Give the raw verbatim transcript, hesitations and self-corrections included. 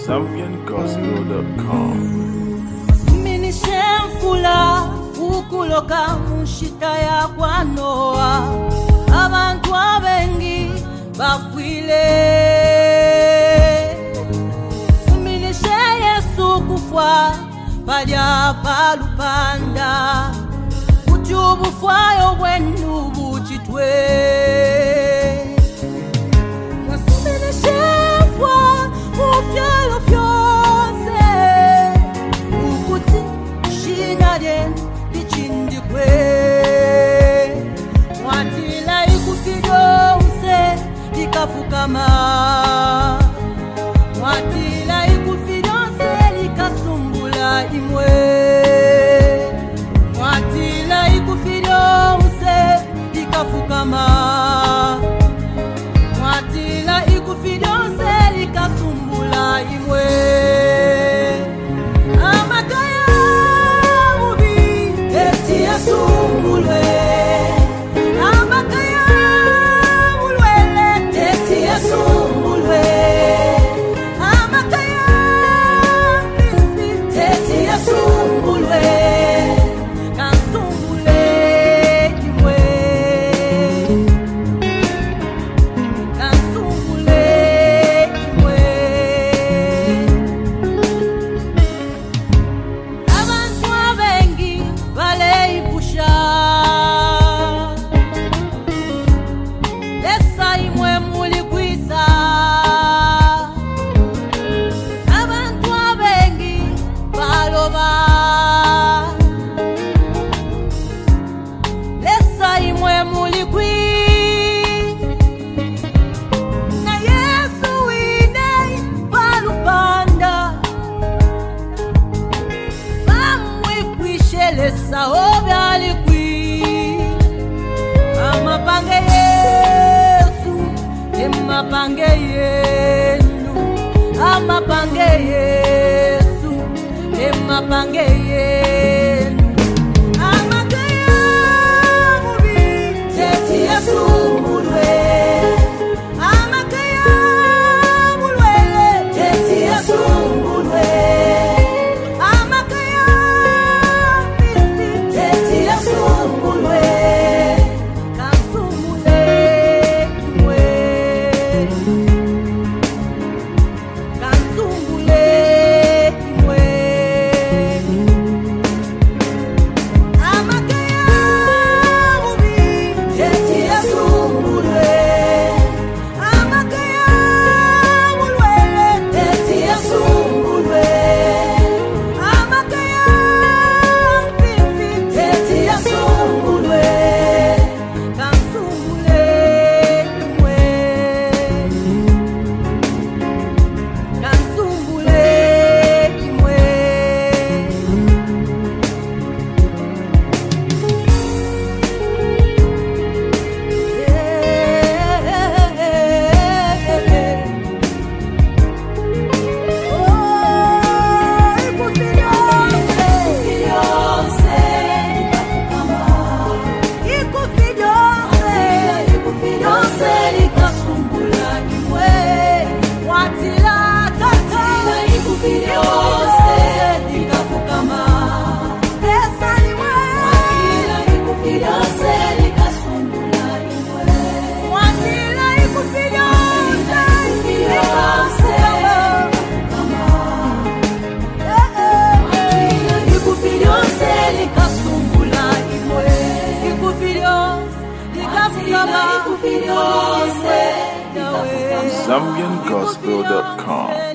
zambian gospel dot com. Minishemfula ukuloka mushita ya kwa Noa, abantu abengi bafwile. Minishe Yesu kufwa palya palupanda, ujubu fwayo wenu buchitwe. Ufyalo fyose ukuti shinaryen bichindikwe, mwatila ikufidonse likafukama, mwatila ikufidonse likasumbula imwe, mwatila ikufidonse likafukama, mwatila ikufidonse likasumbula imwe. Amakaya mubi eti yasumbulwe, amakaya mulwele eti yasumbulwe, amakaya mbizi eti yasumbulwe, kasumbule imwe, kasumbule imwe. Abantu abengi baleipusha, lesa imwe mulikwisa. Abantu abengi baloba, lesa imwe mulikwi. Na Yesu wine palupanda, bamwipwishe lesa obyalikwi. Amapange Yesu emapange yenu, amapange Yesu emapange yenu. Amakaya mubi eti yasumbulwe, amakaya mulwele eti yasumbulwe, amakaya mbizi eti yasumbulwe, kasumbule imwe, kasumbule imwe. Amakaya mubi eti yasumbulwe, amakaya mulwele eti yasumbulwe, amakaya mbizi eti yasumbulwe, kasumbule imwe, kasumbule imwe. zambian gospel dot com.